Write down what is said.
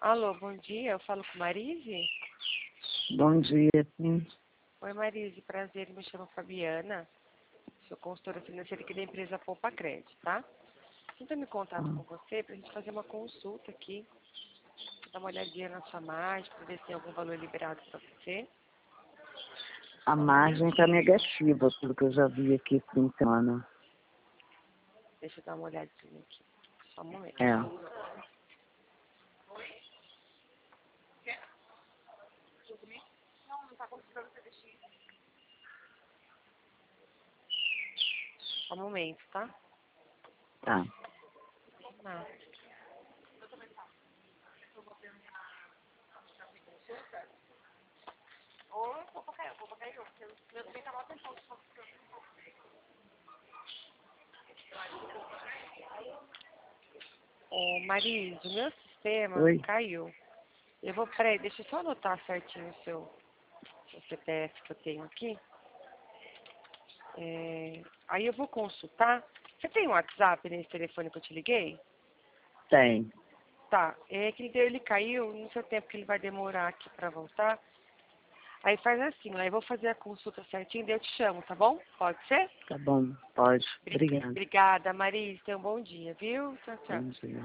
Alô, bom dia, eu falo com Marise? Bom dia, sim. Oi, Marise, prazer, me chamo Fabiana, sou consultora financeira aqui da empresa Poupa Crédito, tá? Sinto me contato com você pra gente fazer uma consulta aqui, dar uma olhadinha na sua margem, pra ver se tem algum valor liberado pra você. A margem está negativa, pelo que eu já vi aqui esse fim de semana. Deixa eu dar uma olhadinha aqui, só um momento. É. Só um momento, tá? Tá. Ah. Ô, Marise, o meu sistema Oi? caiu. Peraí, deixa eu só anotar certinho o seu CPF que eu tenho aqui. Aí eu vou consultar. Você tem um WhatsApp nesse telefone que eu te liguei? Tem. Tá, é que ele caiu, não sei o tempo que ele vai demorar aqui pra voltar. Aí faz assim, aí eu vou fazer a consulta certinho, daí eu te chamo, tá bom? Pode ser? Tá bom, pode. Obrigada. Obrigada, Marise. Tenha um bom dia, viu? Tchau, tchau. Bom dia.